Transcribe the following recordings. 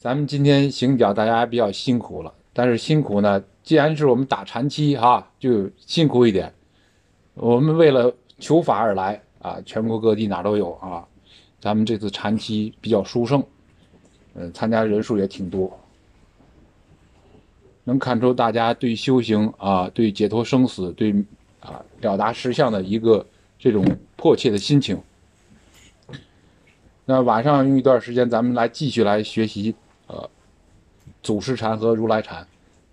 咱们今天行脚大家还比较辛苦了，但是辛苦呢，既然是我们打禅期哈，就辛苦一点。我们为了求法而来啊，全国各地哪都有啊。咱们这次禅期比较殊胜，参加人数也挺多，能看出大家对修行啊、对解脱生死、对了达实相的一个这种迫切的心情。那晚上用一段时间，咱们继续来学习祖师禅和如来禅。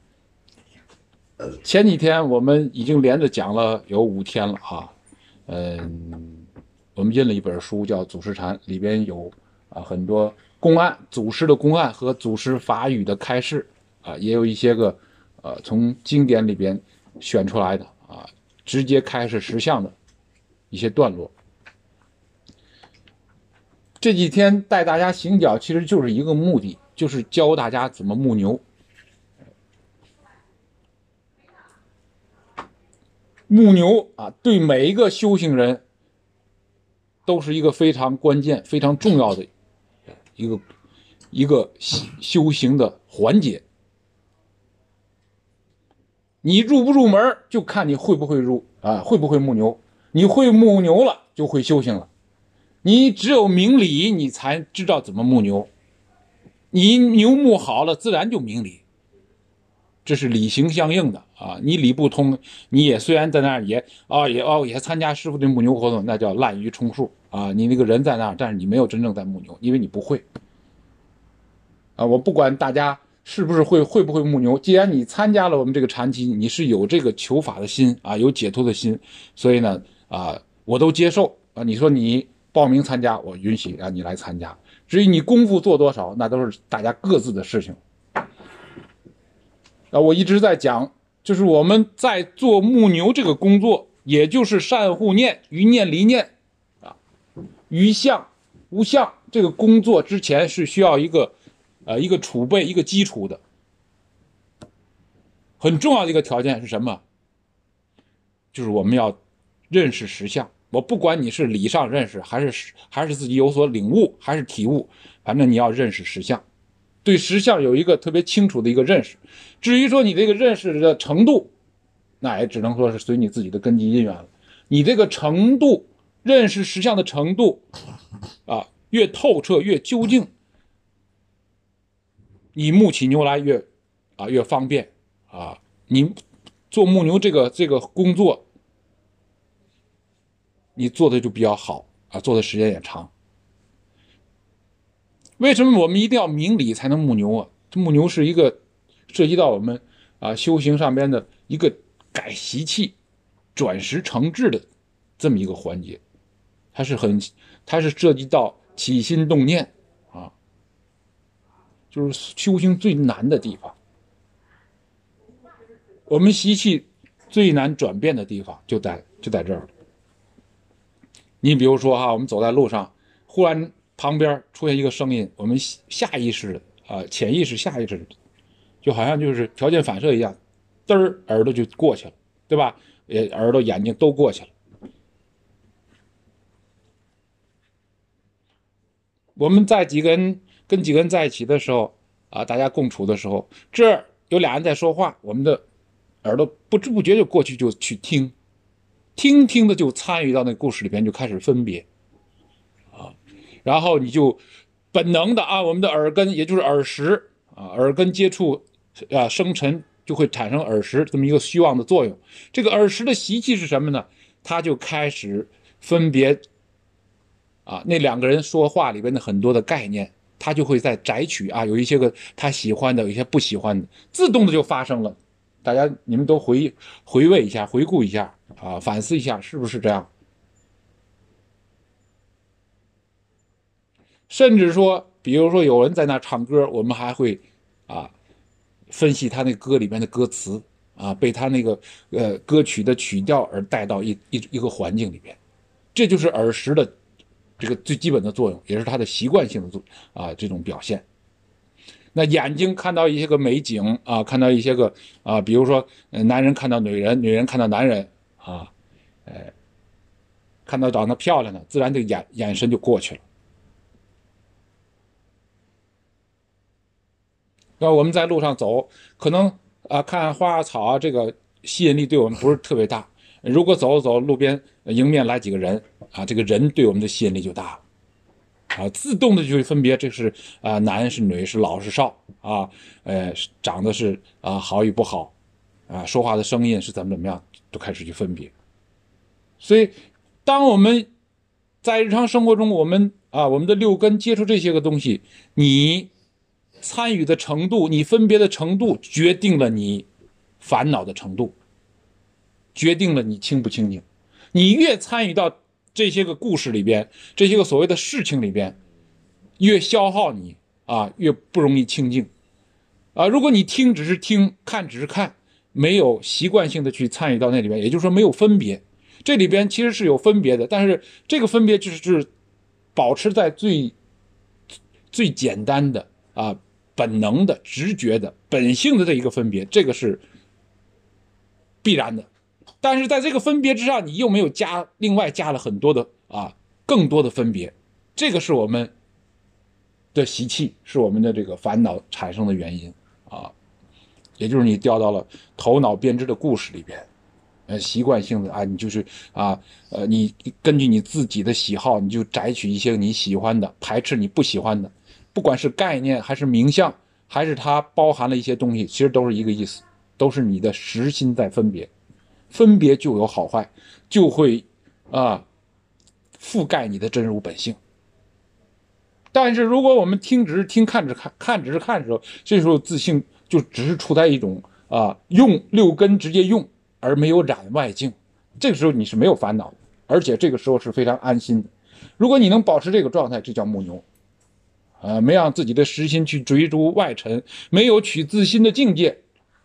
前几天我们已经连着讲了有5天了啊，我们印了一本书叫《祖师禅》，里边有很多公案，祖师的公案和祖师法语的开示啊，也有一些个从经典里边选出来的啊，直接开示实相的一些段落。这几天带大家行脚，其实就是一个目的，就是教大家怎么牧牛。牧牛啊，对每一个修行人都是一个非常关键、非常重要的一个修行的环节。你入不入门，就看你会不会入啊，会不会牧牛。你会牧牛了，就会修行了。你只有明理，你才知道怎么牧牛。你牛牧好了，自然就明理。这是理行相应的啊！你理不通，你也虽然在那儿也参加师傅的牧牛活动，那叫滥竽充数啊！你那个人在那儿，但是你没有真正在牧牛，因为你不会啊！我不管大家是不是会不会牧牛，既然你参加了我们这个禅期，你是有这个求法的心啊，有解脱的心，所以呢我都接受啊！你说你报名参加，我允许你来参加，至于你功夫做多少，那都是大家各自的事情。我一直在讲，就是我们在做牧牛这个工作，也就是善护念、于念离念啊，于相无相这个工作之前是需要一个储备、一个基础的。很重要的一个条件是什么？就是我们要认识实相。我不管你是理上认识，还是自己有所领悟，还是体悟，反正你要认识实相。对实相有一个特别清楚的一个认识，至于说你这个认识的程度，那也只能说是随你自己的根基因缘了。你这个程度，认识实相的程度越透彻越究竟，你牧起牛来越方便啊。你做牧牛这个工作，你做的就比较好啊，做的时间也长。为什么我们一定要明理才能牧牛啊？牧牛是一个涉及到我们修行上边的一个改习气、转识成智的这么一个环节，它是涉及到起心动念啊，就是修行最难的地方。我们习气最难转变的地方就在这儿。你比如说我们走在路上，忽然旁边出现一个声音，我们下意识的潜意识、下意识的，就好像就是条件反射一样，嘚儿耳朵就过去了，对吧？耳朵、眼睛都过去了。我们跟几个人在一起的时候大家共处的时候，这儿有俩人在说话，我们的耳朵不知不觉就过去就去听的就参与到那个故事里边，就开始分别然后你就本能的我们的耳根也就是耳识耳根接触生沉，就会产生耳识这么一个虚妄的作用。这个耳识的习气是什么呢？它就开始分别那两个人说话里边的很多的概念，他就会在摘取有一些个他喜欢的，有一些不喜欢的，自动的就发生了。大家你们都回味一下，回顾一下反思一下，是不是这样？甚至说，比如说有人在那唱歌，我们还会分析他那歌里面的歌词被他那个歌曲的曲调而带到一个环境里边，这就是耳识的这个最基本的作用，也是它的习惯性的这种表现。那眼睛看到一些个美景看到一些个比如说男人看到女人，女人看到男人看到长得漂亮的，自然这个眼神就过去了。 我们在路上走，可能看花草啊，这个吸引力对我们不是特别大。如果走走路边迎面来几个人这个人对我们的吸引力就大了自动的就会分别这是男是女是老是少长得是好与不好说话的声音是怎么样，就开始去分别。所以，当我们在日常生活中，我们的六根接触这些个东西，你参与的程度，你分别的程度，决定了你烦恼的程度，决定了你清不清净。你越参与到这些个故事里边，这些个所谓的事情里边，越消耗你越不容易清净如果你听只是听，看只是看，没有习惯性的去参与到那里边，也就是说没有分别。这里边其实是有分别的，但是这个分别就是保持在最简单的本能的、直觉的、本性的这一个分别，这个是必然的。但是在这个分别之上，你又没有另外加了很多的更多的分别，这个是我们的习气，是我们的这个烦恼产生的原因也就是你掉到了头脑编织的故事里边。习惯性的你就是你根据你自己的喜好，你就摘取一些你喜欢的，排斥你不喜欢的，不管是概念还是名相，还是它包含了一些东西，其实都是一个意思，都是你的实心在分别，分别就有好坏，就会覆盖你的真如本性。但是如果我们听只是听，看只是看，看只是看的时候，这时候自性就只是处在一种用六根直接用，而没有染外境，这个时候你是没有烦恼的，而且这个时候是非常安心的。如果你能保持这个状态，这叫木牛没让自己的实心去追逐外尘，没有取自心的境界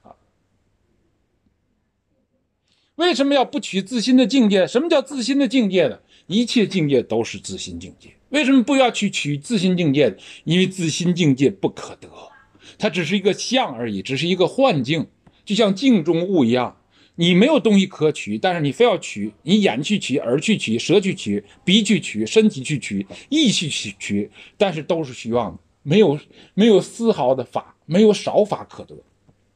为什么要不取自心的境界？什么叫自心的境界呢？一切境界都是自心境界。为什么不要去取自心境界？因为自心境界不可得，它只是一个相而已，只是一个幻境，就像镜中物一样。你没有东西可取，但是你非要取，你眼去取，耳去取，舌去取，鼻去取，身体去取，意去取，但是都是虚妄的，没有丝毫的法，没有少法可得。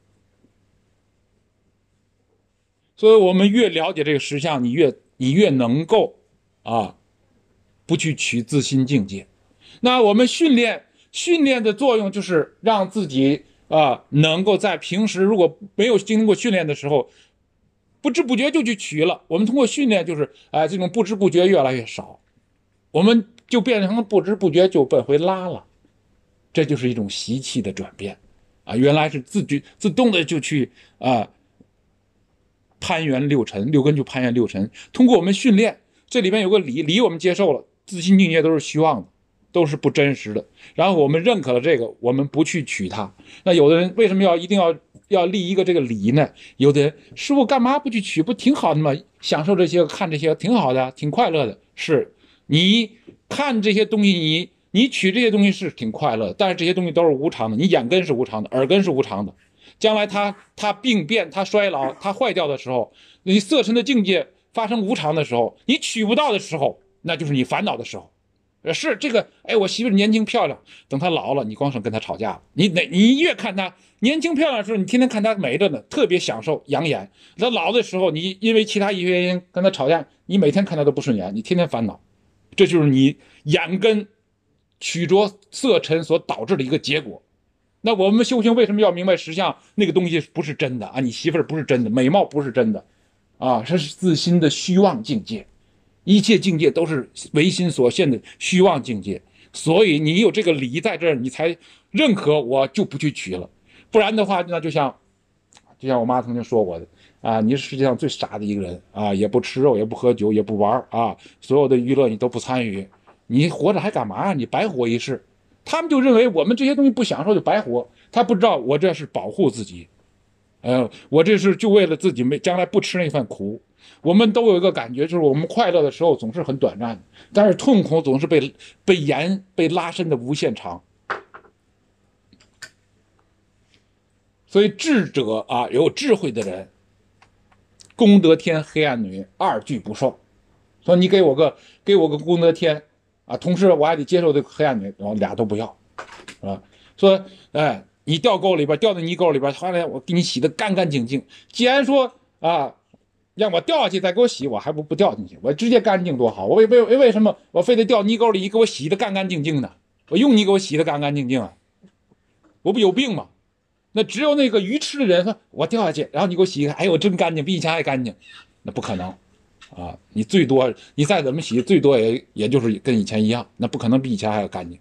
所以我们越了解这个实相，你越能够不去取自心境界。那我们训练的作用就是让自己能够在平时如果没有经过训练的时候，不知不觉就去取了。我们通过训练，就是这种不知不觉越来越少，我们就变成了不知不觉就奔回拉了。这就是一种习气的转变原来是自动的就去攀缘六尘，六根就攀缘六尘。通过我们训练，这里面有个理我们接受了，自心境界都是虚妄的，都是不真实的。然后我们认可了这个，我们不去取它。那有的人为什么一定要立一个这个理呢？有的人师父干嘛不去取？不挺好的吗？享受这些，看这些挺好的，挺快乐的。是你看这些东西，你取这些东西是挺快乐的，但是这些东西都是无常的。你眼根是无常的，耳根是无常的。将来它病变，它衰老，它坏掉的时候，你色尘的境界发生无常的时候，你取不到的时候，那就是你烦恼的时候。是这个，我媳妇年轻漂亮，等她老了，你光是跟她吵架了。你越看她年轻漂亮的时候，你天天看她美着呢，特别享受养眼。她老的时候，你因为其他一些原因跟她吵架，你每天看她都不顺眼，你天天烦恼。这就是你眼根取着色尘所导致的一个结果。那我们修行为什么要明白实相？那个东西不是真的你媳妇儿不是真的，美貌不是真的这是自心的虚妄境界。一切境界都是唯心所现的虚妄境界，所以你有这个理在这儿，你才认可我就不去取了。不然的话，那就像我妈曾经说过的你是世界上最傻的一个人也不吃肉，也不喝酒，也不玩所有的娱乐你都不参与，你活着还干嘛你白活一世。他们就认为我们这些东西不享受就白活，他不知道我这是保护自己我这是就为了自己将来不吃那份苦。我们都有一个感觉，就是我们快乐的时候总是很短暂的，但是痛苦总是被拉伸的无限长。所以智者有智慧的人，功德天黑暗女二俱不受。说你给我个功德天同时我还得接受这个黑暗女，然后俩都不要说你掉沟里边，掉到泥沟里边，后来我给你洗得干干净净。既然说啊，让我掉下去再给我洗，我还不掉进去，我直接干净多好。我为什么我非得掉泥沟里，你给我洗得干干净净的？我用你给我洗得干干净净啊？我不有病吗？那只有那个愚痴的人说，我掉下去，然后你给我洗一个，哎呦，真干净，比以前还干净，那不可能啊！你最多你再怎么洗，最多也就是跟以前一样，那不可能比以前还要干净。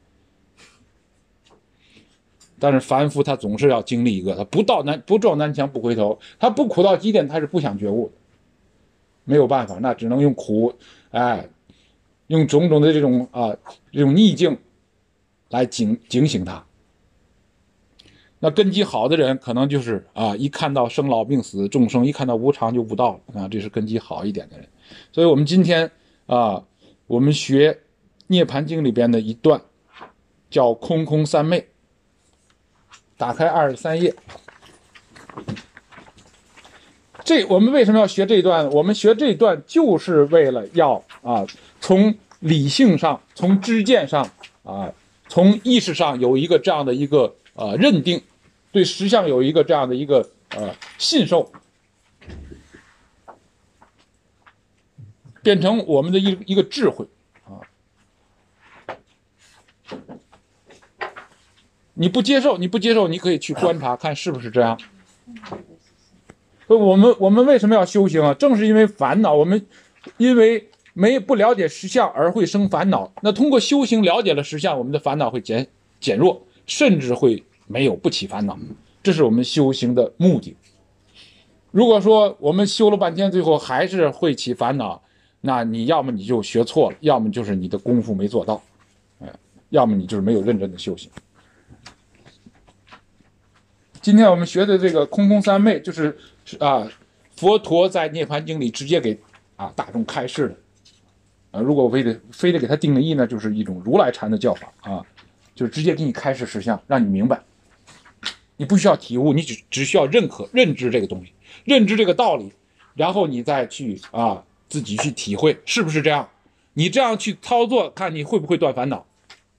但是凡夫他总是要经历一个，他不撞南墙不回头，他不苦到极点，他是不想觉悟的，没有办法，那只能用苦，用种种的这种逆境来警醒他。那根基好的人，可能就是一看到生老病死众生，一看到无常就悟道了啊，这是根基好一点的人。所以我们今天我们学《涅盘经》里边的一段，叫空空三昧。打开23页。我们为什么要学这一段？我们学这一段就是为了要从理性上，从知见上从意识上有一个这样的一个认定，对实相有一个这样的一个信受，变成我们的一个智慧你不接受，你可以去观察看是不是这样。我们为什么要修行啊？正是因为烦恼，我们因为不了解实相而会生烦恼。那通过修行了解了实相，我们的烦恼会减弱，甚至会不起烦恼。这是我们修行的目的。如果说我们修了半天，最后还是会起烦恼，那你要么你就学错了，要么就是你的功夫没做到，要么你就是没有认真的修行。今天我们学的这个空空三昧，就是佛陀在《涅盘经》里直接给大众开示的。如果我非得给他定个义呢，就是一种如来禅的教法就是直接给你开示实相，让你明白。你不需要体悟，你只需要认知这个东西，认知这个道理，然后你再去自己去体会是不是这样。你这样去操作，看你会不会断烦恼。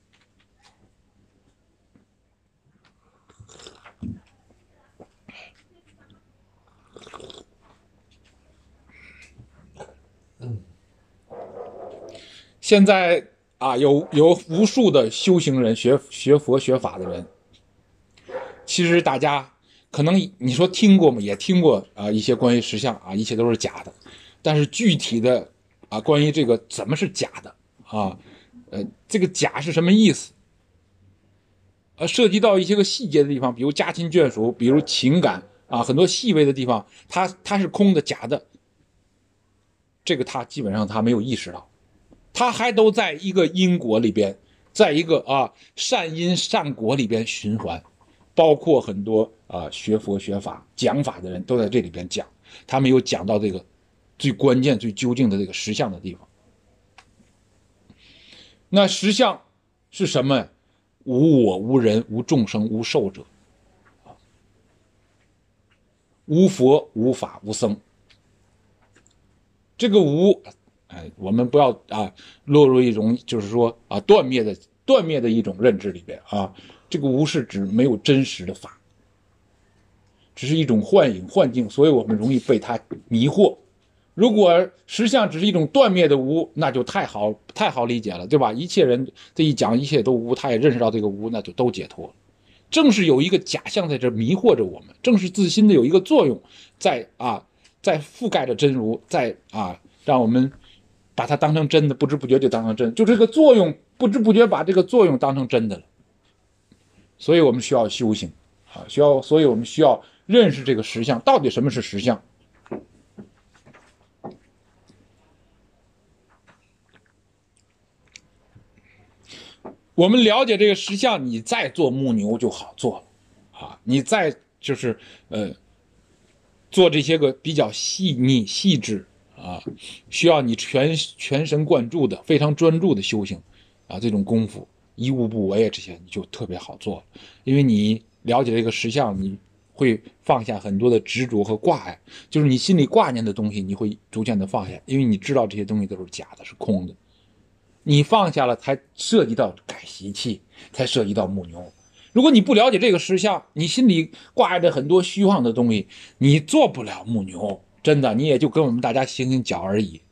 现在有无数的修行人，学佛学法的人，其实大家可能你说听过吗？也听过一些关于实相一切都是假的，但是具体的关于这个怎么是假的这个假是什么意思？涉及到一些个细节的地方，比如家亲眷属，比如情感很多细微的地方，它是空的假的，这个他基本上他没有意识到。他还都在一个因果里边，在一个善因善果里边循环，包括很多学佛学法讲法的人都在这里边讲，他没有讲到这个最关键最究竟的这个实相的地方。那实相是什么？无我无人无众生无寿者，无佛无法无僧。这个无我们不要落入一种就是说断灭的一种认知里边这个无是指没有真实的法，只是一种幻影幻境，所以我们容易被它迷惑。如果实相只是一种断灭的无，那就太好理解了，对吧？一切人这一讲一切都无，他也认识到这个无，那就都解脱了。正是有一个假象在这迷惑着我们，正是自心的有一个作用在覆盖着真如，在让我们把它当成真的，不知不觉就当成真，就这个作用不知不觉把这个作用当成真的了。所以我们需要修行所以我们需要认识这个实相，到底什么是实相。我们了解这个实相，你再做木牛就好做了你再就是做这些个比较细腻细致需要你全神贯注的非常专注的修行这种功夫一物不为这些你就特别好做了。因为你了解这个实相，你会放下很多的执着和挂碍，就是你心里挂念的东西你会逐渐的放下，因为你知道这些东西都是假的，是空的。你放下了，才涉及到改习气，才涉及到木牛。 如果你不了解这个实相，你心里挂着很多虚妄的东西，你做不了牧牛，真的，你也就跟我们大家行行脚而已。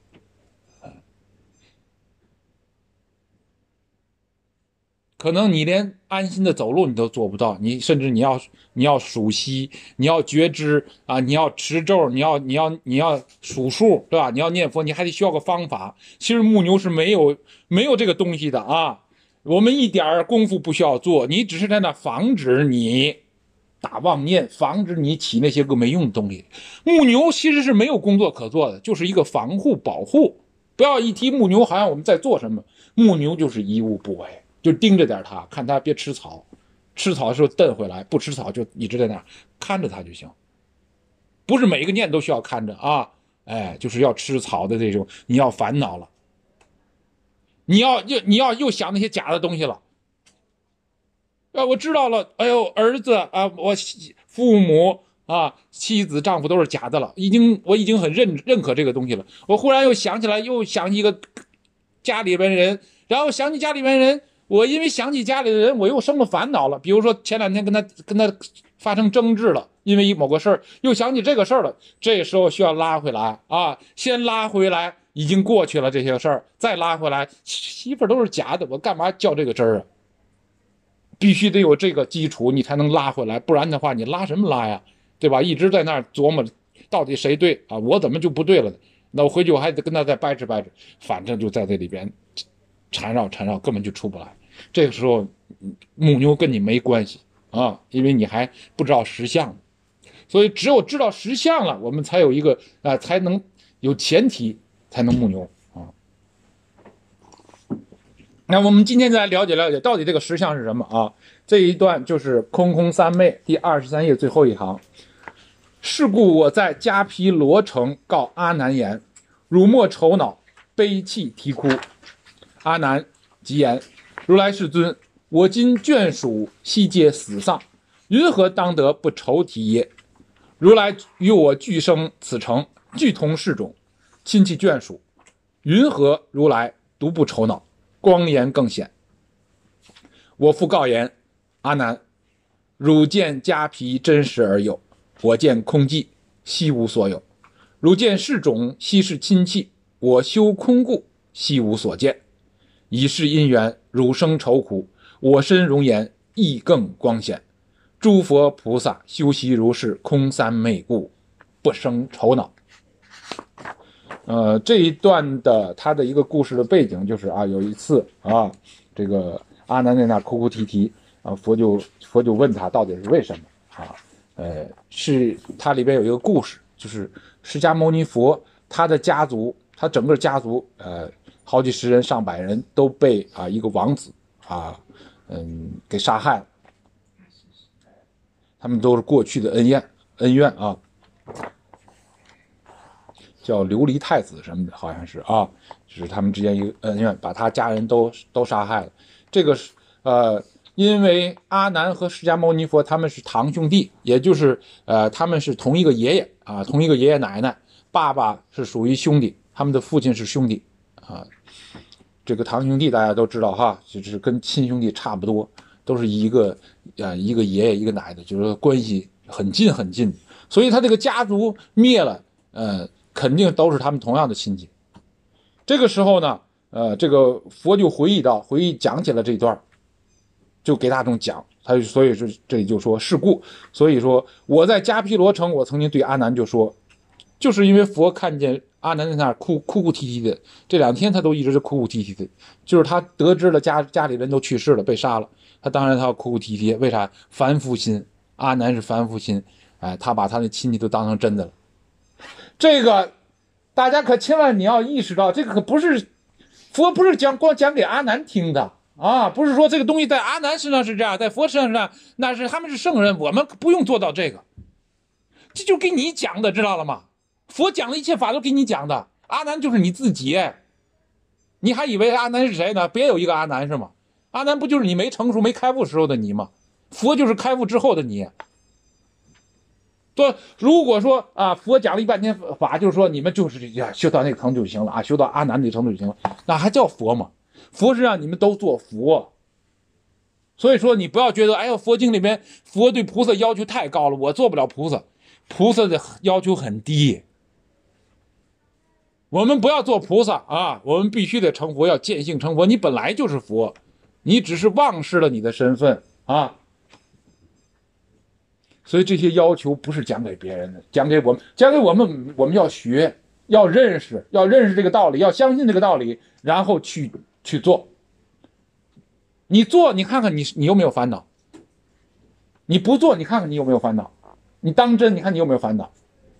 可能你连安心的走路你都做不到，你甚至你要数息，你要觉知啊，你要持咒，你要数数，对吧？你要念佛，你还得需要个方法。其实牧牛是没有这个东西的啊，我们一点功夫不需要做，你只是在那防止你打妄念，防止你起那些个没用的东西。牧牛其实是没有工作可做的，就是一个防护保护。不要一提牧牛，好像我们在做什么，牧牛就是一物不为。就盯着点它，看它别吃草，吃草的时候蹬回来，不吃草就一直在那儿看着它就行。不是每一个念都需要看着啊，哎，就是要吃草的这种，你要烦恼了，你要又想那些假的东西了。我知道了，哎呦，儿子啊，我父母啊，妻子、丈夫都是假的了，我已经很认可这个东西了。我忽然又想起来，又想起一个家里边人，然后想起家里边人。我因为想起家里的人，我又生了烦恼了。比如说前两天跟他发生争执了，因为某个事儿，又想起这个事儿了。这时候需要拉回来啊，先拉回来，已经过去了这些事儿，再拉回来，媳妇儿都是假的，我干嘛较这个真儿啊？必须得有这个基础，你才能拉回来，不然的话，你拉什么拉呀？对吧？一直在那儿琢磨到底谁对啊？我怎么就不对了呢？那我回去我还得跟他再掰扯掰扯，反正就在这里边缠绕，根本就出不来。这个时候牧牛跟你没关系啊，因为你还不知道实相，所以只有知道实相了，我们才有一个才能有前提，才能牧牛啊。那我们今天再来了解到底这个实相是什么啊？这一段就是空空三昧第23页最后一行。是故我在迦毗罗城告阿难言：汝莫愁恼，悲泣啼哭。阿难即言：如来世尊，我今眷属悉皆死丧，云何当得不愁啼耶？如来与我俱生此城，俱同世种，亲戚眷属，云何如来独不愁恼？光颜更显。我复告言：阿难，汝见迦毗真实而有，我见空寂，悉无所有。汝见世种，悉是亲戚，我修空故，悉无所见。以是因缘，汝生愁苦，我身容颜亦更光显。诸佛菩萨修习如是空三昧故，不生愁恼。这一段的他的一个故事的背景就是啊，有一次啊，这个阿难在那哭哭啼啼啊，佛就问他到底是为什么啊？是它里边有一个故事，就是释迦牟尼佛他的家族，他整个家族好几十人上百人都被一个王子给杀害了。他们都是过去的恩怨啊，叫琉璃太子什么的，好像是啊，就是他们之间一个恩怨，把他家人都杀害了。这个是因为阿难和释迦牟尼佛他们是堂兄弟，也就是他们是同一个爷爷啊，同一个爷爷奶奶，爸爸是属于兄弟，他们的父亲是兄弟啊。这个堂兄弟大家都知道哈，就是跟亲兄弟差不多，都是一个爷爷一个奶奶，就是关系很近很近。所以他这个家族灭了，肯定都是他们同样的亲戚。这个时候呢，这个佛就回忆讲起了这一段，就给大众讲。所以这里就说是故，所以说我在迦毗罗城，我曾经对阿难就说，就是因为佛看见阿难在那儿哭啼啼的，这2天他都一直是哭啼啼的，就是他得知了家里人都去世了，被杀了，他当然他要哭啼啼。为啥？凡夫心，阿难是凡夫心，他把他的亲戚都当成真的了。这个大家可千万你要意识到，这个可不是佛不是光讲给阿难听的啊，不是说这个东西在阿难身上是这样，在佛身上是这样，那是他们是圣人，我们不用做到这个，这就给你讲的，知道了吗？佛讲的一切法都给你讲的，阿难就是你自己，你还以为阿难是谁呢？别有一个阿难是吗？阿难不就是你没成熟没开悟时候的你吗？佛就是开悟之后的你。对，如果说佛讲了一半天法，就是说你们就是修到那个程度就行了修到阿难那个程度就行了，那还叫佛吗？佛是让你们都做佛， 所以说你不要觉得，哎呦，佛经里面佛对菩萨要求太高了，我做不了菩萨。菩萨的要求很低，我们不要做菩萨啊，我们必须得成佛，要见性成佛。你本来就是佛，你只是忘失了你的身份啊。所以这些要求不是讲给别人的，讲给我们，讲给我们，我们要学，要认识这个道理，要相信这个道理，然后去做。你做，你看看你有没有烦恼；你不做，你看看你有没有烦恼；你当真，你看你有没有烦恼。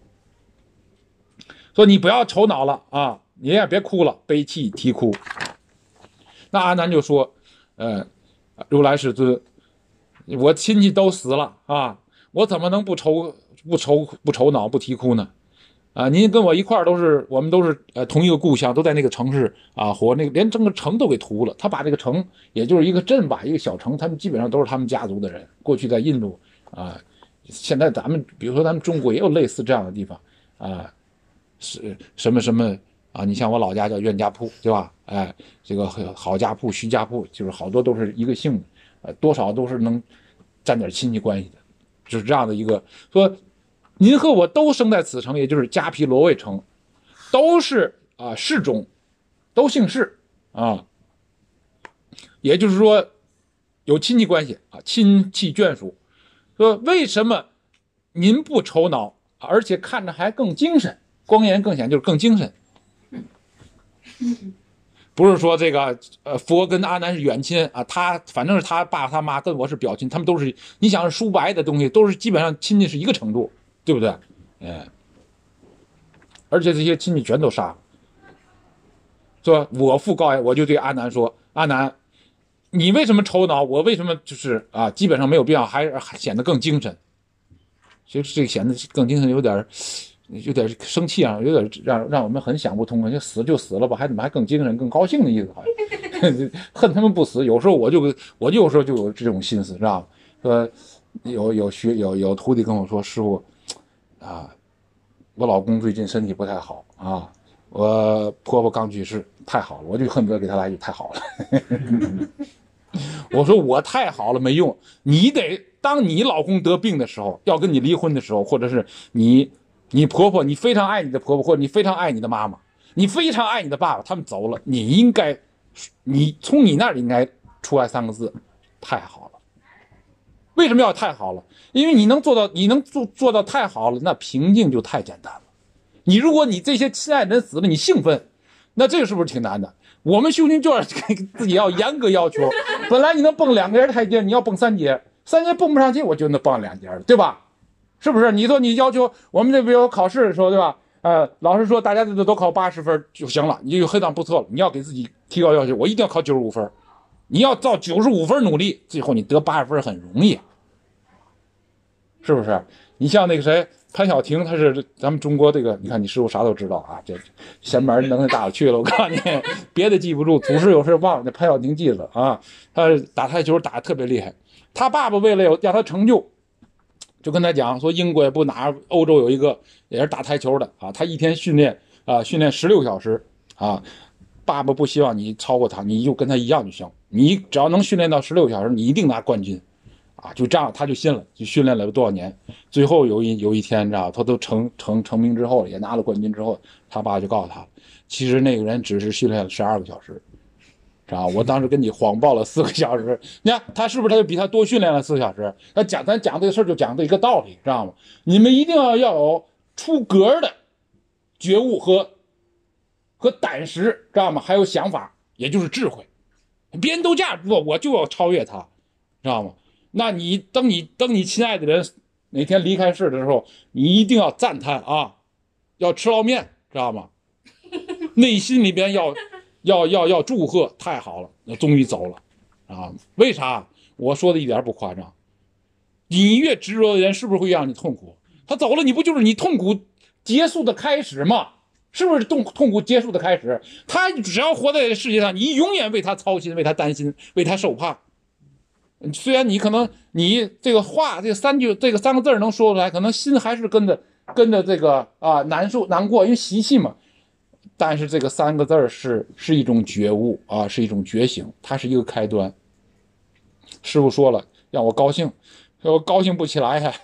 所以你不要愁恼了啊，你也别哭了，悲泣啼哭。那阿难就说，如来世尊，我亲戚都死了啊，我怎么能不愁恼不啼哭呢？啊，您跟我一块儿我们都是同一个故乡，都在那个城市啊活，那个连整个城都给屠了。他把这个城，也就是一个镇吧，一个小城，他们基本上都是他们家族的人。过去在印度啊，现在咱们比如说咱们中国也有类似这样的地方啊，是什么什么啊？你像我老家叫袁家铺，对吧？哎，这个郝家铺、徐家铺，就是好多都是一个姓的，多少都是能沾点亲戚关系的，就是这样的一个说。您和我都生在此城，也就是迦毗罗卫城，都是氏种，都姓氏啊，也就是说有亲戚关系啊，亲戚眷属。说为什么您不愁恼，而且看着还更精神，光颜更显，就是更精神。不是说这个佛跟阿难是远亲啊，他反正是他爸他妈跟我是表亲，他们都是你想是叔伯的东西，都是基本上亲戚是一个程度。对不对？而且这些亲戚全都杀了。说我父告言，我就对阿难说：“阿难，你为什么愁恼？我为什么就是基本上没有必要，还显得更精神？其实这个显得更精神，有点生气啊，有点让我们很想不通啊！就死就死了吧，怎么还更精神、更高兴的意思？好像恨他们不死。有时候我有时候就有这种心思，知道吗？说有徒弟跟我说，师傅。”我老公最近身体不太好啊，我婆婆刚去世，太好了，我就恨不得给她来一句太好了。我说我太好了没用，你得当你老公得病的时候，要跟你离婚的时候，或者是你婆婆，你非常爱你的婆婆，或者你非常爱你的妈妈，你非常爱你的爸爸，他们走了，你从你那里应该出来3个字，太好了。为什么要太好了？因为你能做到太好了，那平静就太简单了。如果你这些亲爱的人死了，你兴奋，那这个是不是挺难的？我们修行就是给自己要严格要求。本来你能蹦2节台阶，你要蹦3节，3节蹦不上去，我就能蹦2节了，对吧？是不是？你说你要求我们这边有考试的时候，对吧？老师说大家都考80分就行了，你就非常不错了。你要给自己提高要求，我一定要考95分。你要照95分努力，最后你得80分很容易。是不是？你像那个谁潘晓婷，他是咱们中国这个，你看你师傅啥都知道啊，这前门能耐大了去了。我告诉你，别的记不住，祖师有事忘了，那潘晓婷记了啊。他打台球打得特别厉害，他爸爸为了让他成就，就跟他讲说，英国也不哪欧洲有一个也是打台球的啊，他一天训练16小时啊。爸爸不希望你超过他，你就跟他一样就行，你只要能训练到16小时，你一定拿冠军。就这样，他就信了，就训练了多少年，最后有一天，你知道，他都成名之后，也拿了冠军之后，他爸就告诉他，其实那个人只是训练了12个小时，知道？我当时跟你谎报了4个小时，你看他是不是他就比他多训练了4个小时？咱讲这个事儿就讲的一个道理，知道吗？你们一定要有出格的觉悟和胆识，知道吗？还有想法，也就是智慧。别人都这样做，我就要超越他，知道吗？那你等你亲爱的人哪天离开世的时候，你一定要赞叹啊，要吃捞面，知道吗？内心里边要祝贺，太好了，那终于走了啊！为啥？我说的一点不夸张。你越执着的人，是不是会让你痛苦？他走了，你不就是你痛苦结束的开始吗？是不是痛苦结束的开始？他只要活在世界上，你永远为他操心，为他担心，为他受怕。虽然你可能你这个话这3个字能说出来，可能心还是跟着这个难受难过，因为习气嘛。但是这个3个字是一种觉悟啊，是一种觉醒，它是一个开端。 师傅说了，让我高兴，我高兴不起来呀。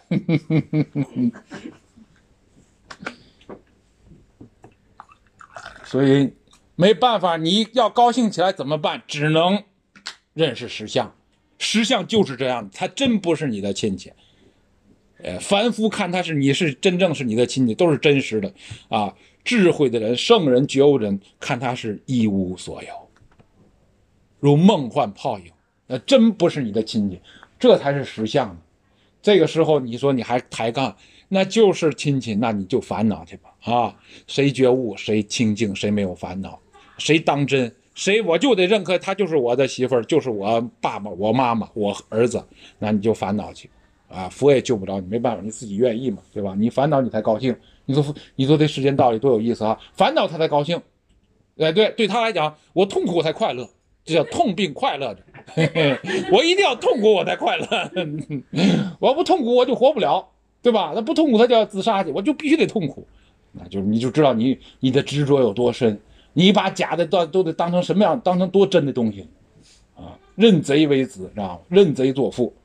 所以没办法，你要高兴起来怎么办？只能认识实相，实相就是这样，他真不是你的亲戚。凡夫看他是你是真正是你的亲戚，都是真实的啊。智慧的人、圣人、觉悟人看他是一无所有，如梦幻泡影，那真不是你的亲戚，这才是实相。这个时候你说你还抬杠，那就是亲戚，那你就烦恼去吧啊！谁觉悟，谁清净，谁没有烦恼，谁当真，谁我就得认可他就是我的媳妇儿，就是我爸爸、我妈妈、我儿子，那你就烦恼去啊！佛也救不着你，没办法，你自己愿意嘛，对吧？你烦恼你才高兴。你说这世间道理多有意思啊！烦恼他才高兴，对他来讲，我痛苦我才快乐，这叫痛并快乐着。我一定要痛苦我才快乐，我不痛苦我就活不了，对吧？那不痛苦他就要自杀去，我就必须得痛苦。那就你就知道你的执着有多深，你把假的都得当成什么样，当成多真的东西啊！认贼为子，知道吗？认贼作父。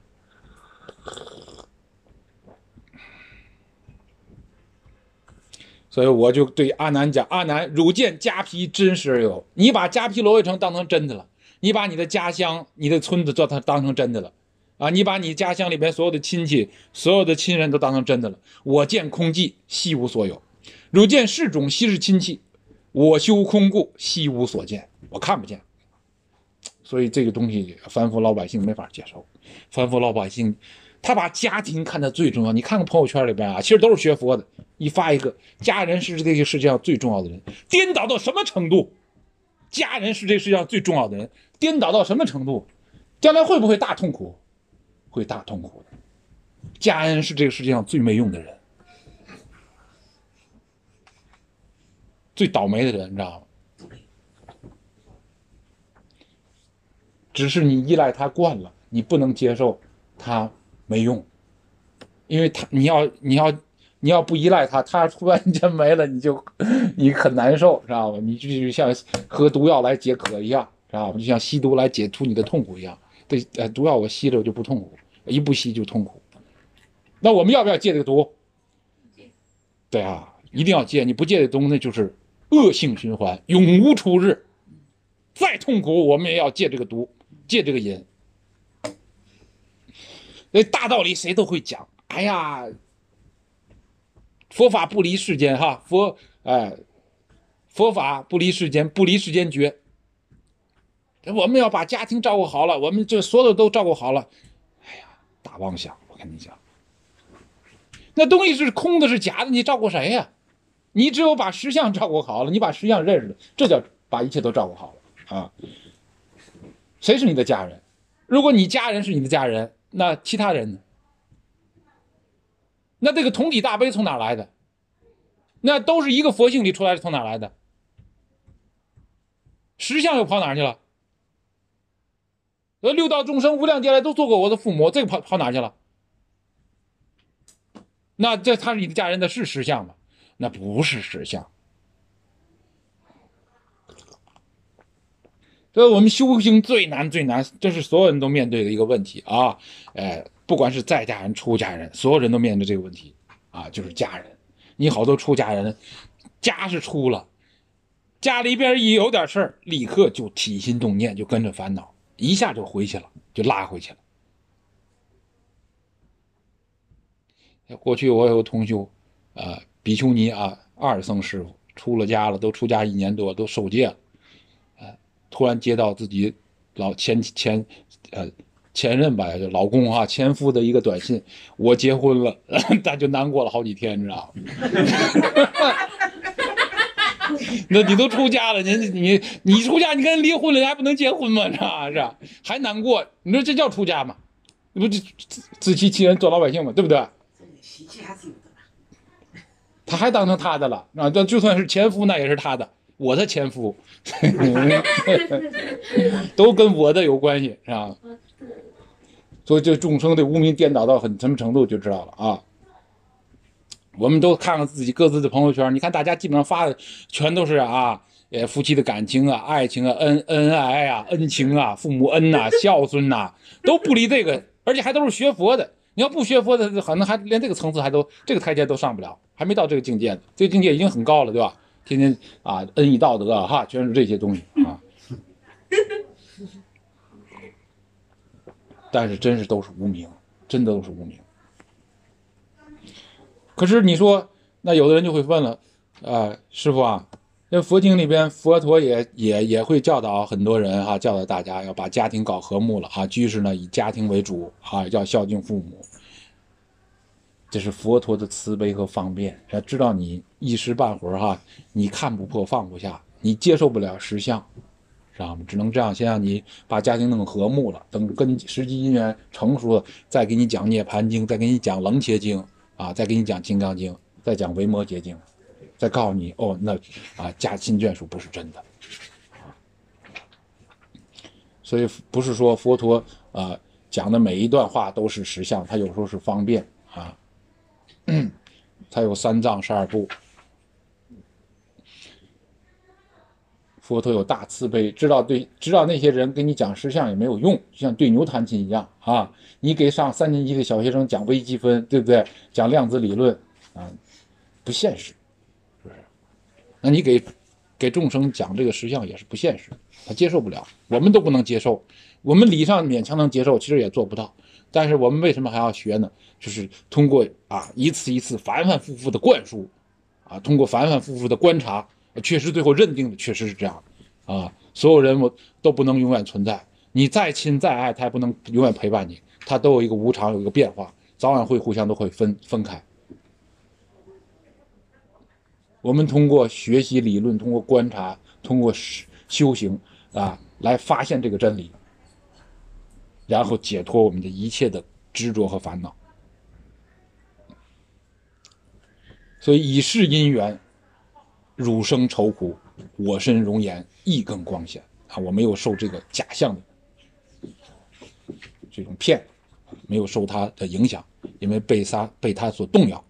所以我就对阿难讲：阿难，汝见迦毗真实而有？你把迦毗罗卫城当成真的了，你把你的家乡、你的村子当成真的了，啊，你把你家乡里边所有的亲戚、所有的亲人都当成真的了。我见空寂，悉无所有。汝见世种，悉是亲戚。我修空故，悉无所见。我看不见。所以这个东西，凡夫老百姓没法接受。凡夫老百姓，他把家庭看得最重要。你看看朋友圈里边啊，其实都是学佛的。一发一个，家人是这个世界上最重要的人，颠倒到什么程度？家人是这个世界上最重要的人，颠倒到什么程度？将来会不会大痛苦？会大痛苦的。家人是这个世界上最没用的人，最倒霉的人，你知道吗？只是你依赖他惯了，你不能接受他没用，因为他你要不依赖他，他突然间没了，你很难受，知道吧？你就像喝毒药来解渴一样，知道吧？就像吸毒来解除你的痛苦一样。对，毒药我吸了我就不痛苦，一不吸就痛苦。那我们要不要戒这个毒？对啊，一定要戒。你不戒这毒，那就是恶性循环，永无出日。再痛苦，我们也要戒这个毒，戒这个瘾。那大道理谁都会讲。哎呀。佛法不离世间哈，佛法不离世间，不离世间觉。我们要把家庭照顾好了，我们这所有都照顾好了。哎呀，大妄想！我跟你讲，那东西是空的，是假的，你照顾谁呀？你只有把实相照顾好了，你把实相认识了，这叫把一切都照顾好了啊。谁是你的家人？如果你家人是你的家人，那其他人呢？那这个同体大悲从哪来的？那都是一个佛性里出来的，从哪来的？实相又跑哪去了？六道众生无量劫来都做过我的父母，这个跑哪去了？那这他是你的家人的是实相吗？那不是实相。所以我们修行最难最难，这是所有人都面对的一个问题啊！不管是在家人、出家人，所有人都面对这个问题啊，就是家人。你好多出家人，家是出了，家里边一有点事儿，立刻就起心动念，就跟着烦恼，一下就回去了，就拉回去了。过去我有个同修，比丘尼啊，二僧师傅，出了家了，都出家1年多，都受戒了，突然接到自己前任吧，就老公啊，前夫的一个短信，我结婚了，他就难过了好几天，你知道吗？那你都出家了，你出家，你跟人离婚了，你还不能结婚吗？是吧？还难过？你说这叫出家吗？不自欺欺人做老百姓吗？对不对？他还当成他的了啊！就算是前夫，那也是他的，我的前夫，都跟我的有关系，是吧？所以这众生的无明颠倒到什么程度就知道了啊！我们都看看自己各自的朋友圈，你看大家基本上发的全都是夫妻的感情啊、爱情啊、恩爱啊、恩情啊、父母恩呐、孝顺呐，都不离这个，而且还都是学佛的。你要不学佛的，可能还连这个层次这个台阶都上不了，还没到这个境界呢。这个境界已经很高了，对吧？天天啊，恩义道德哈，全是这些东西啊。但是真是都是无名，真的都是无名。可是你说，那有的人就会问了，师傅啊，那佛经里边佛陀也会教导很多人啊，教导大家要把家庭搞和睦了啊，居士呢以家庭为主啊，要孝敬父母。这是佛陀的慈悲和方便，知道你一时半会儿哈，你看不破放不下，你接受不了实相，是吧？只能这样，先让你把家庭弄和睦了，等跟实际因缘成熟了，再给你讲涅盘经，再给你讲楞伽经啊，再给你讲金刚经，再讲维摩诘经，再告诉你哦，那家亲眷属不是真的。所以不是说佛陀讲的每一段话都是实相，他有时候是方便啊。他有3藏12部，佛陀有大慈悲，知道那些人跟你讲实相也没有用，就像对牛弹琴一样啊！你给上3年级的小学生讲微积分，对不对？讲量子理论啊，不现实，是不是？那你给众生讲这个实相也是不现实，他接受不了，我们都不能接受，我们理上勉强能接受，其实也做不到。但是我们为什么还要学呢？就是通过一次一次反反复复的灌输通过反反复复的观察，确实最后认定的确实是这样所有人我都不能永远存在，你再亲再爱他也不能永远陪伴你，他都有一个无常，有一个变化，早晚会互相都会分开。我们通过学习理论，通过观察，通过修行来发现这个真理，然后解脱我们的一切的执着和烦恼。所以以是因缘，汝生愁苦，我身容颜亦更光显我没有受这个假象的这种骗，没有受他的影响，因为被他所动摇。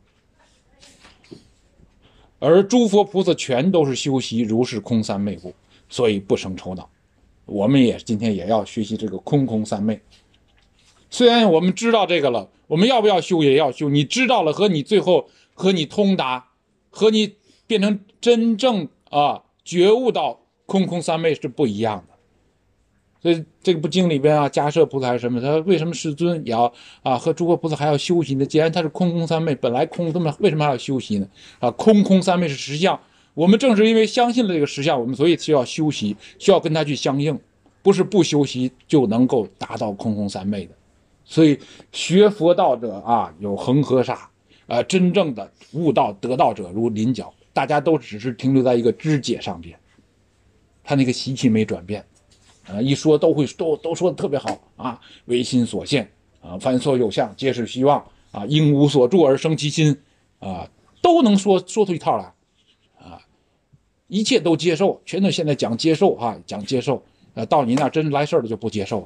而诸佛菩萨全都是修习如是空三昧故，所以不生愁恼。我们今天也要学习这个空三昧。虽然我们知道这个了，我们要不要修也要修。你知道了和你最后和你通达，和你变成真正觉悟到空三昧是不一样的。所以这部经里边迦摄菩萨还是什么，他为什么世尊也要和诸佛菩萨还要修习呢？既然他是空三昧，本来空，他们为什么还要修习呢？空三昧是实相，我们正是因为相信了这个实相，我们所以需要修习，需要跟他去相应，不是不修习就能够达到空三昧的。所以学佛道者有恒河沙真正的悟道得道者如麟角，大家都只是停留在一个知解上边，他那个习气没转变一说都说的特别好唯心所现凡所有相皆是虚妄应无所住而生其心都能说出一套来一切都接受，全都现在讲接受讲接受到你那真来事了就不接受了。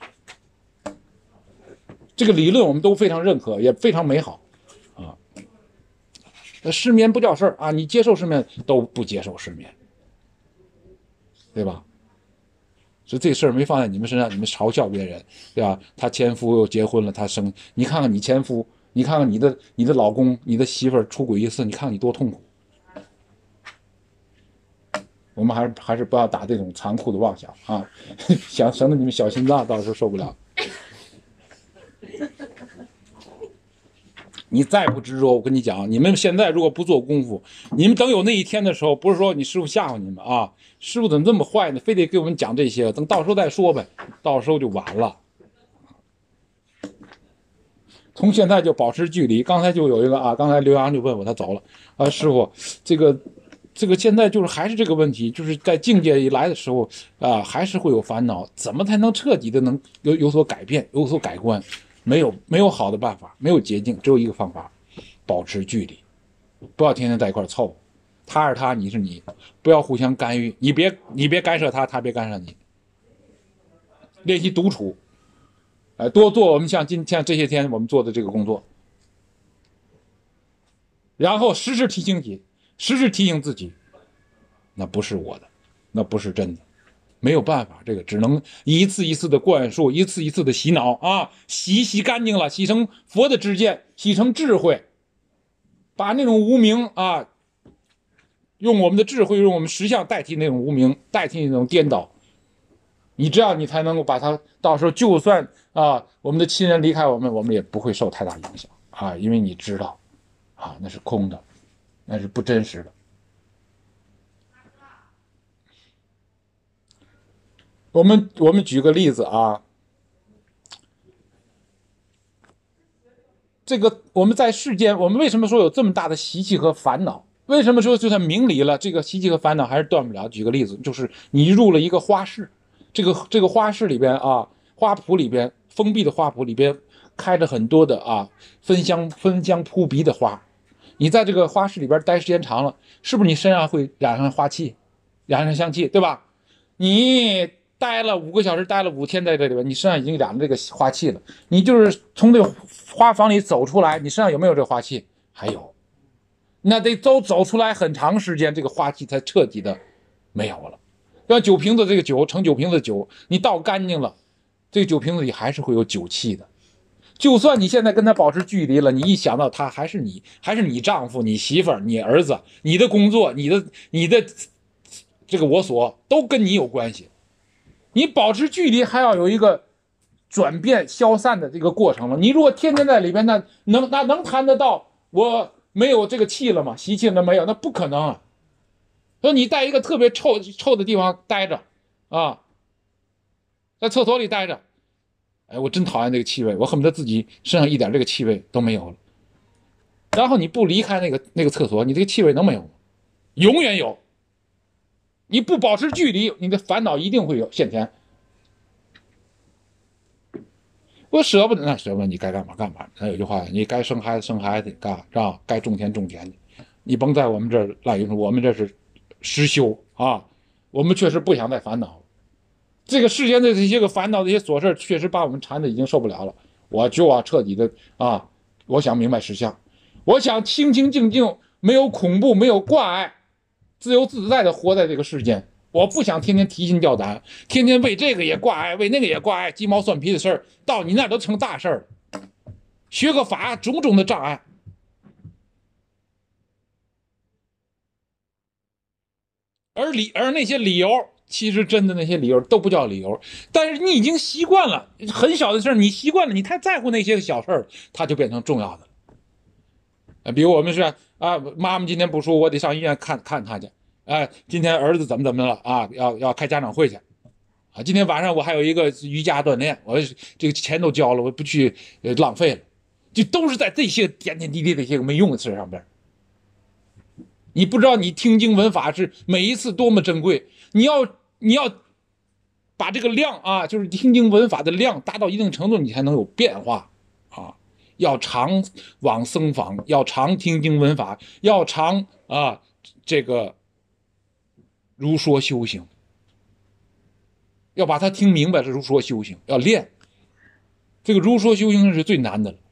这个理论我们都非常认可，也非常美好失眠不叫事儿你接受失眠都不接受失眠，对吧？所以这事儿没放在你们身上，你们嘲笑别人，对吧？他前夫又结婚了，他生，你看看你前夫，你看看你的老公，你的媳妇儿出轨一次，你看看你多痛苦。我们还是不要打这种残酷的妄想省得你们小心脏到时候受不了。你再不执着，我跟你讲，你们现在如果不做功夫，你们等有那一天的时候，不是说你师傅吓唬你们师傅怎么这么坏呢？非得给我们讲这些，等到时候再说呗，到时候就晚了。从现在就保持距离。刚才就有一个刚才刘洋就问我，他走了师傅，这个现在就是还是这个问题，就是在境界一来的时候还是会有烦恼，怎么才能彻底的能有所改变，有所改观？没有好的办法，没有捷径，只有一个方法，保持距离，不要天天在一块凑，他是他，你是你，不要互相干预，你别干涉他，他别干涉你。练习独处多做我们像这些天我们做的这个工作，然后时时提醒自己，那不是我的， 那不是真的。没有办法，这个只能一次一次的灌输，一次一次的洗脑啊，洗干净了，洗成佛的知见，洗成智慧，把那种无明啊，用我们的智慧，用我们实相代替那种无明，代替那种颠倒。你这样，你才能够把它，到时候就算啊，我们的亲人离开我们，我们也不会受太大影响啊，因为你知道啊，那是空的，那是不真实的。我们举个例子啊，这个我们在世间，我们为什么说有这么大的习气和烦恼？为什么说就算明理了，这个习气和烦恼还是断不了？举个例子，就是你入了一个花市，这个花市里边啊，花圃里边封闭的花圃里边开着很多的啊芬香扑鼻的花，你在这个花市里边待时间长了，是不是你身上会染上花气，染上香气，对吧？你待了5个小时，待了5天在这里边，你身上已经染了这个花气了。你就是从这个花房里走出来，你身上有没有这个花气？还有，那得走出来很长时间，这个花气才彻底的没有了。像酒瓶子这个酒，盛酒瓶子的酒，你倒干净了，这个酒瓶子里还是会有酒气的。就算你现在跟他保持距离了，你一想到他，还是你丈夫、你媳妇儿、你儿子、你的工作、你的这个我所都跟你有关系。你保持距离还要有一个转变消散的这个过程了。你如果天天在里边，那能谈得到我没有这个气了吗？习气了没有？那不可能啊。说你在一个特别臭的地方待着啊，在厕所里待着，哎，我真讨厌这个气味，我恨不得自己身上一点这个气味都没有了。然后你不离开那个厕所，你这个气味能没有吗？永远有。你不保持距离，你的烦恼一定会有现前。我舍不得，那舍不得，你该干嘛干嘛。还有句话，你该生孩子生孩子，干是吧？该种田种田去。你甭在我们这儿滥用，我们这是实修啊。我们确实不想再烦恼。这个世间的这些个烦恼、这些琐事，确实把我们缠的已经受不了了。我就要彻底的啊，我想明白实相，我想清清静静，没有恐怖，没有挂碍。自由自在的活在这个世间，我不想天天提心吊胆，天天为这个也挂碍，为那个也挂碍，鸡毛蒜皮的事儿，到你那都成大事儿了。学个法，种种的障碍，而那些理由，其实真的那些理由都不叫理由，但是你已经习惯了，很小的事儿你习惯了，你太在乎那些小事儿，它就变成重要的了。比如我们是啊，妈妈今天不舒服，我得上医院看她去。哎，今天儿子怎么了啊？要开家长会去啊！今天晚上我还有一个瑜伽锻炼，我这个钱都交了，我不去浪费了。就都是在这些点点滴滴的一些没用的事上边。你不知道你听经闻法是每一次多么珍贵，你要把这个量啊，就是听经闻法的量达到一定程度，你才能有变化啊。要常往僧坊，要常听经闻法，要常啊这个如说修行，要把它听明白是如说修行，要练。这个如说修行是最难的了。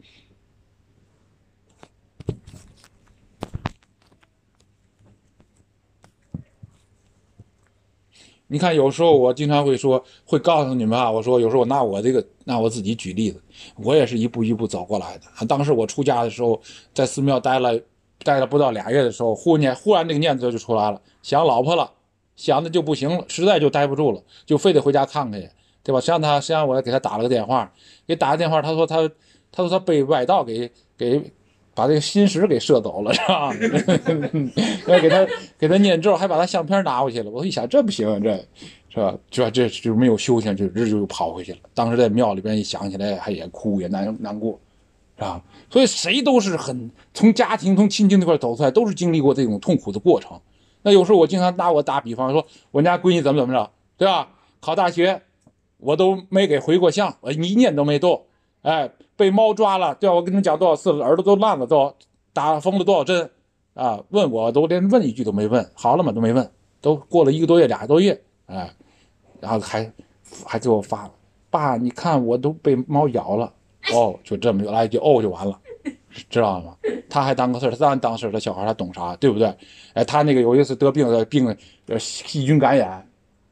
你看，有时候我经常会告诉你们啊，我说有时候我拿我自己举例子，我也是一步一步走过来的。当时我出家的时候，在寺庙待了不到2月的时候，忽然这个念头就出来了，想老婆了，想的就不行了，实在就待不住了，就非得回家看看去，对吧？实际上我给他打了个电话，他说他被外道给把这个心识给射走了，是吧？要给他念咒，还把他相片拿回去了。我一想，这不行，这是吧？这就没有修行，就跑回去了。当时在庙里边一想起来，还也哭也难过，是吧？所以谁都是从家庭从亲情那块走出来，都是经历过这种痛苦的过程。那有时候我经常打比方说，我家闺女怎么着，对吧？考大学，我都没给回过相，我一年都没动，哎。被猫抓了，对吧？我跟你们讲多少次了，耳朵都烂了，都打疯了多少针啊？问我都连问一句都没问，好了吗？都没问，都过了1个多月、2个多月，哎，然后还给我发了，爸，你看我都被猫咬了，哦，就这么来一句哦就完了，知道吗？他还当个事儿，他当事儿的小孩他懂啥，对不对？哎，他那个有一次得病细菌感染，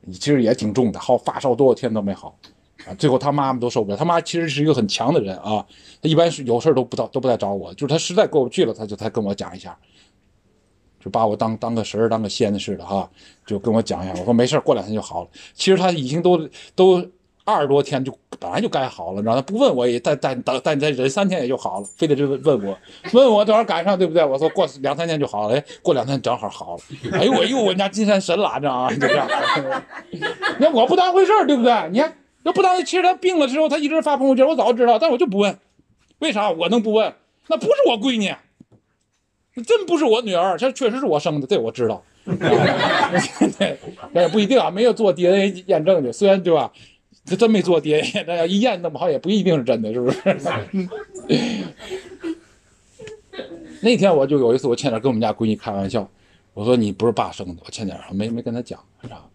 其实也挺重的，发烧多少天都没好啊。最后他妈妈都受不了，他妈其实是一个很强的人啊，他一般是有事都不带找我，就是他实在过不去了，他才跟我讲一下，就把我当个神当个仙似的哈，就跟我讲一下。我说没事，过2天就好了。其实他已经都20多天就本来就该好了，然后他不问我也再忍3天也就好了，非得就问我正好赶上对不对？我说过2、3天就好了，哎，过2天正好好了，哎呦我人家金山神了，这啊就这样。那我不当回事对不对？你看要不当，其实他病了之后他一直发朋友圈，我早知道，但我就不问，为啥我能不问？那不是我闺女，真不是我女儿，这确实是我生的，这我知道。对，但也不一定啊，没有做 DNA 验证去，虽然对吧？这真没做 DNA，那要一验弄不好也不一定是真的，是不是？那天我就有一次，我欠点跟我们家闺女开玩笑，我说你不是爸生的，我欠点没跟她讲，是吧？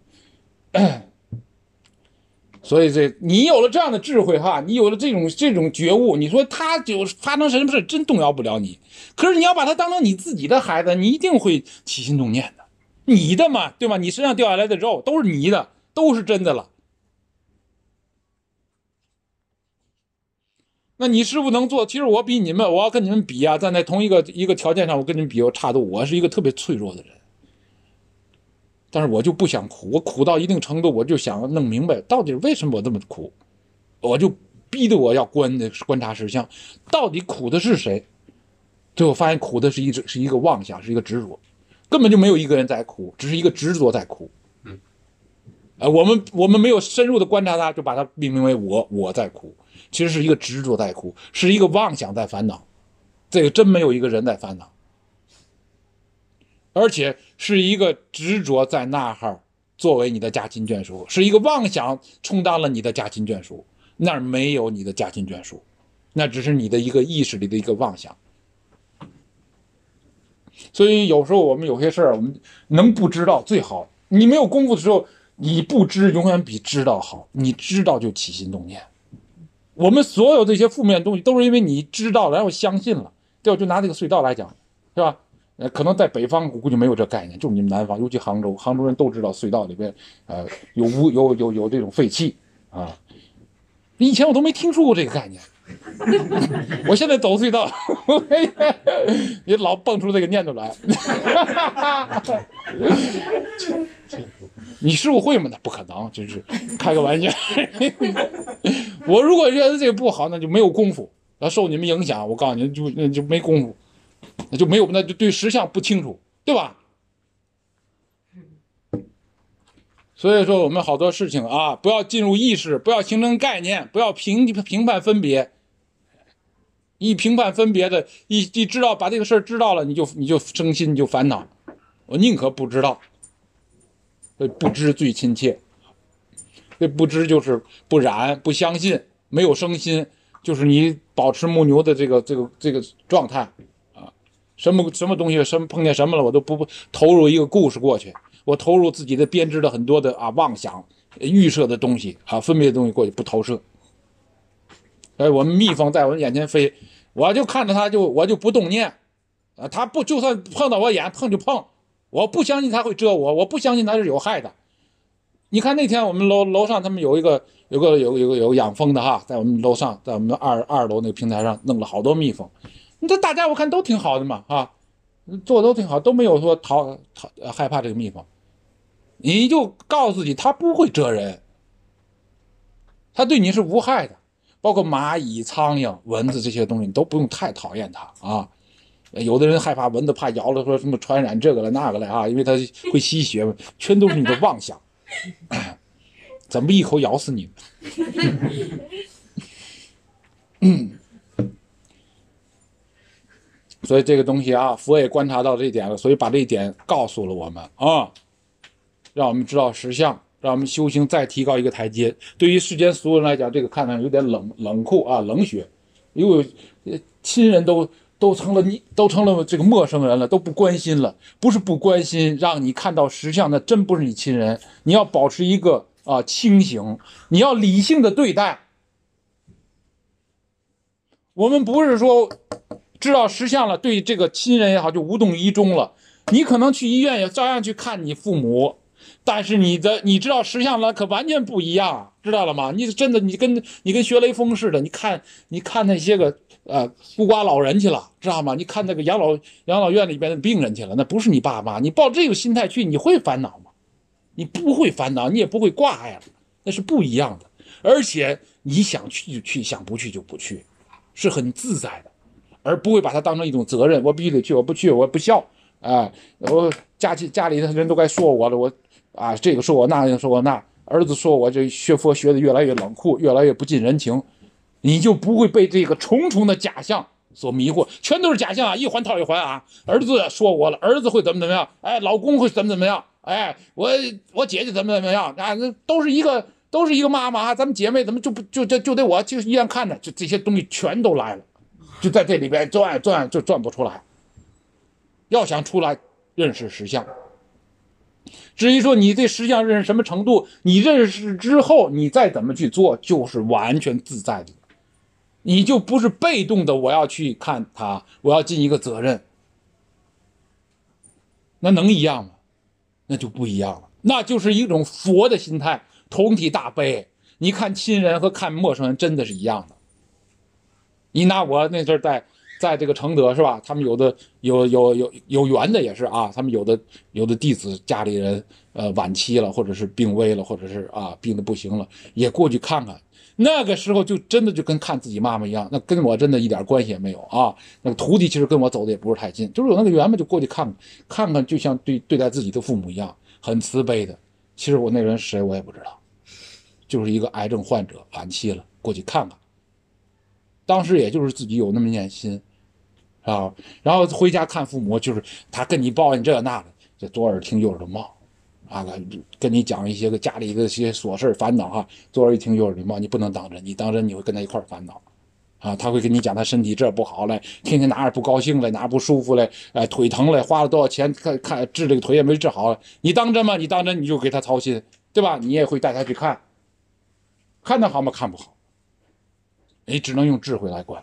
所以你有了这样的智慧哈，你有了这种觉悟，你说他就发生什么事真动摇不了你。可是你要把他当成你自己的孩子，你一定会起心动念的，你的嘛，对吧？你身上掉下来的肉都是你的，都是真的了。那你师傅能做，其实我比你们，我要跟你们比啊，站在同一个条件上，我跟你们比，我差多。我是一个特别脆弱的人，但是我就不想苦，我苦到一定程度，我就想弄明白到底为什么我这么苦，我就逼得我要观察实相，到底苦的是谁？最后发现苦的是一个妄想，是一个执着，根本就没有一个人在苦，只是一个执着在苦。我们没有深入的观察它，就把它命名为我在苦，其实是一个执着在苦，是一个妄想在烦恼。这个真没有一个人在烦恼，而且是一个执着在那儿作为你的家亲眷属，是一个妄想充当了你的家亲眷属，那儿没有你的家亲眷属，那只是你的一个意识里的一个妄想。所以有时候我们有些事儿，我们能不知道最好。你没有功夫的时候，你不知永远比知道好。你知道就起心动念。我们所有这些负面东西，都是因为你知道了，然后相信了。对吧？就拿这个隧道来讲，是吧？可能在北方我估计没有这概念，就是你们南方，尤其杭州人都知道隧道里边，有这种废气啊。以前我都没听说过这个概念。我现在走隧道，也老蹦出这个念头来。你师傅会吗？那不可能，就是开个玩笑。我如果觉得这个不好，那就没有功夫，要受你们影响。我告诉你，就没功夫，那就没有，那就对实相不清楚，对吧？所以说，我们好多事情啊，不要进入意识，不要形成概念，不要评判分别。一评判分别的，一知道把这个事儿知道了，你就生心，你就烦恼。我宁可不知道，不知最亲切。这不知就是不染，不相信，没有生心，就是你保持木牛的这个状态啊。什么东西，碰见什么了，我都不投入一个故事过去，我投入自己的编织的很多的妄想、预设的东西啊，分别的东西过去，不投射。我们蜜蜂在我们眼前飞，我就看着它，我就不动念，它不就算碰到我眼，碰就碰，我不相信它会蛰我，我不相信它是有害的。你看那天我们楼上他们有养蜂的哈，在我们楼上，在我们二楼那个平台上弄了好多蜜蜂，这大家我看都挺好的嘛啊，做的都挺好，都没有说害怕这个蜜蜂。你就告诉自己，它不会蛰人，它对你是无害的。包括蚂蚁、苍蝇、蚊子这些东西，你都不用太讨厌它啊。有的人害怕蚊子，怕咬了说什么传染这个了那个了啊，因为它会吸血，全都是你的妄想。怎么一口咬死你？所以这个东西啊，佛也观察到这一点了，所以把这一点告诉了我们啊，让我们知道实相。让我们修行再提高一个台阶。对于世间俗人来讲，这个看上有点冷酷啊，冷血，因为亲人都成了这个陌生人了，都不关心了。不是不关心，让你看到实相，那真不是你亲人。你要保持一个清醒，你要理性的对待。我们不是说知道实相了，对这个亲人也好就无动于衷了。你可能去医院也照样去看你父母。 但是你知道实相了，可完全不一样，知道了吗？你真的你跟学雷锋似的，你看那些个孤寡老人去了，知道吗？你看那个养老院里边的病人去了，那不是你爸妈，你抱这个心态去，你会烦恼吗？你不会烦恼，你也不会挂碍了，那是不一样的。而且你想去就去，想不去就不去，是很自在的，而不会把它当成一种责任。我必须得去，我不去我不孝啊！我家里的人都该说我了，我这个说我那个说我那，儿子说我这学佛学的越来越冷酷，越来越不近人情，你就不会被这个重重的假象所迷惑，全都是假象啊，一环套一环啊！儿子说我了，儿子会怎么样？哎，老公会怎么样？哎，我姐姐怎么样啊？那都是一个妈妈啊，咱们姐妹怎么就得我就一眼看着，就这些东西全都来了，就在这里边转就转不出来。要想出来，认识实相。至于说你对实相认识什么程度，你认识之后，你再怎么去做，就是完全自在的。你就不是被动的，我要去看他，我要尽一个责任，那能一样吗？那就不一样了，那就是一种佛的心态，同体大悲。你看亲人和看陌生人真的是一样的。你拿我那阵在这个承德是吧？他们有的有缘的也是啊，他们有的弟子家里人晚期了，或者是病危了，或者是病得不行了，也过去看看。那个时候就真的就跟看自己妈妈一样，那跟我真的一点关系也没有啊。那个徒弟其实跟我走的也不是太近，就是有那个缘嘛，就过去看看，就像对待自己的父母一样，很慈悲的。其实我那人谁我也不知道，就是一个癌症患者晚期了，过去看看。当时也就是自己有那么一念心啊，然后回家看父母，就是他跟你抱怨这那的，这左耳听右耳朵冒。跟你讲一些个家里的一些琐事烦恼哈，左耳一听右耳里冒，你不能当真，你当真你会跟他一块烦恼，他会跟你讲他身体这不好嘞，天天哪儿不高兴嘞，哪儿不舒服嘞，腿疼嘞，花了多少钱看治这个腿也没治好了，你当真吗？你当真你就给他操心，对吧？你也会带他去看得好吗？看不好，你只能用智慧来管，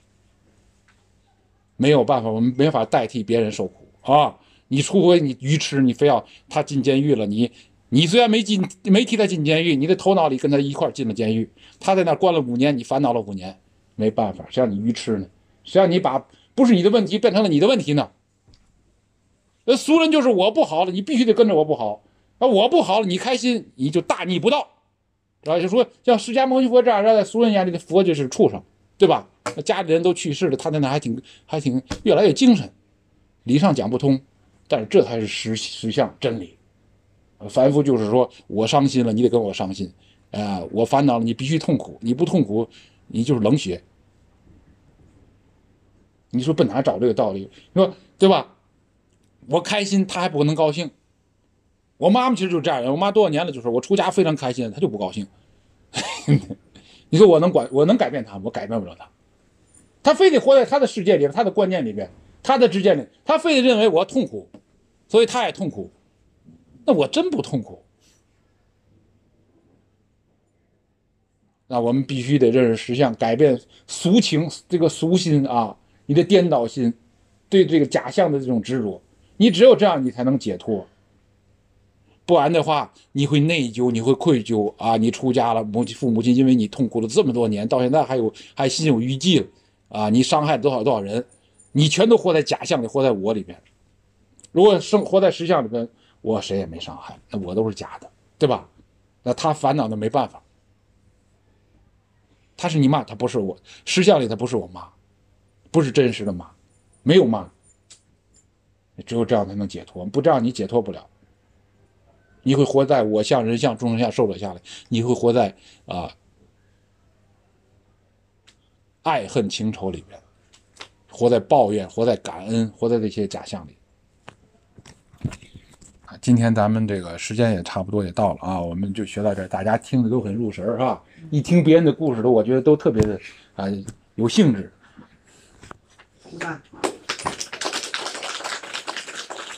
没有办法，我们没法代替别人受苦啊。你出回你愚痴，你非要他进监狱了，你虽然没替他进监狱，你的头脑里跟他一块进了监狱，他在那关了5年，你烦恼了5年，没办法，谁让你愚痴呢？谁让你把不是你的问题变成了你的问题呢？俗人就是我不好了，你必须得跟着我不好，我不好了，你开心你就大逆不道，就说像释迦牟尼佛这样，在俗人眼里的佛就是畜生，对吧？家里人都去世了，他在那还挺越来越精神，理上讲不通。但是这才是实相真理，凡夫就是说我伤心了，你得跟我伤心，我烦恼了，你必须痛苦，你不痛苦，你就是冷血。你说奔哪找这个道理？说对吧？我开心，他还不能高兴。我妈妈其实就是这样人，我妈多少年了，就是我出家非常开心，她就不高兴。你说我能改变她吗？我改变不了她，她非得活在她的世界里，她的观念里面。他的之间里，他非得认为我痛苦，所以他也痛苦。那我真不痛苦。那我们必须得认识实相，改变俗情，这个俗心啊，你的颠倒心，对这个假象的这种执着，你只有这样，你才能解脱。不然的话，你会内疚，你会愧疚啊！你出家了，父母亲因为你痛苦了这么多年，到现在还心有余悸了啊！你伤害了多少人。你全都活在假象里，活在我里边。如果活在实相里边，我谁也没伤害，那我都是假的，对吧？那他烦恼的没办法，他是你妈，他不是我，实相里他不是我妈，不是真实的妈，没有妈。只有这样才能解脱，不这样你解脱不了。你会活在我相、人相、众生相受者下来，你会活在爱恨情仇里边。活在抱怨，活在感恩，活在这些假象里。今天咱们这个时间也差不多也到了啊，我们就学到这儿，大家听的都很入神啊。一听别人的故事我觉得都特别的有兴致。